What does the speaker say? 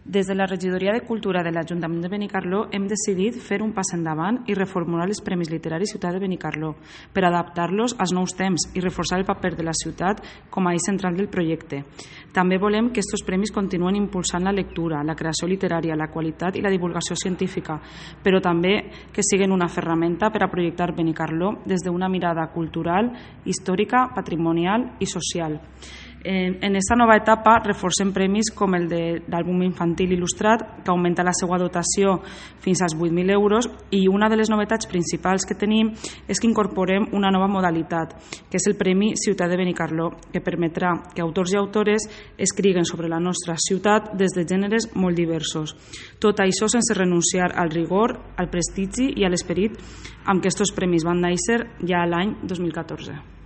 Des de la Regidoria de Cultura de l'Ajuntament de Benicarló hem decidit fer un pas endavant i reformular els Premis Literaris Ciutat de Benicarló per adaptar-los als nous temps i reforçar el paper de la ciutat com a eix central del projecte. També volem que aquests premis continuen impulsant la lectura, la creació literària, la qualitat i la divulgació científica, però també que siguin una ferramenta per a projectar Benicarló des d'una mirada cultural, històrica, patrimonial i social. En aquesta nova etapa reforcem premis com el d'àlbum infantil il·lustrat, que augmenta la seva dotació fins als 8.000 euros, i una de les novetats principals que tenim és que incorporem una nova modalitat, que és el Premi Ciutat de Benicarló, que permetrà que autors i autores escriguen sobre la nostra ciutat des de gèneres molt diversos. Tot això sense renunciar al rigor, al prestigi i a l'esperit amb què aquests premis van néixer ja l'any 2014.